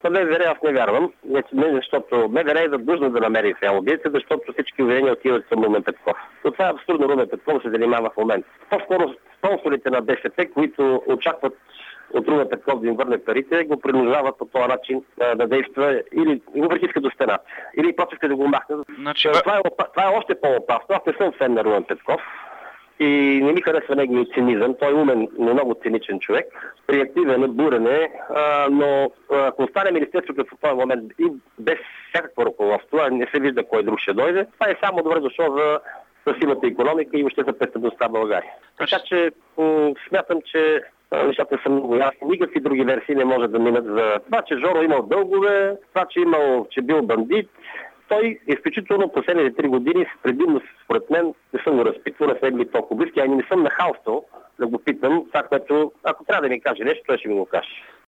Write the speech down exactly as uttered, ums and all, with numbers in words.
МВР аз не вярвам, не, защото МВР е длъжно да намери сега убийца, защото всички обвинения отиват към Румен Петков. Но това е абсурдно, Румен Петков се занимава в момента. По-скоро спонсорите на БСП, които очакват от Румен Петков да им върне парите, го принуждават по този начин а, да действа или го притискат до стената, или просто иска да го махнат. Значи, това, е, това е още по-опасно. Аз не съм фен на Румен Петков и не ми харесва неговия цинизъм. Той е умен, но много циничен човек. Реактивен, бурен е, а, но ако остане министерството в този момент и без всякакво ръководство, не се вижда кой друг ще дойде, това е само добре дошло за силната икономика и въобще за престъпността в България. Така че м- смятам, че нещата са много ясни. Никакви други версии не може да минат за това, че Жоро имал дългове, това, че имал, че бил бандит. Той изключително последните три години, предимно според мен, не съм го разпитвал, не сме били толкова близки, а и не съм нахалствал да го питам, това, което, ако трябва да ми каже нещо, той ще ми го каже.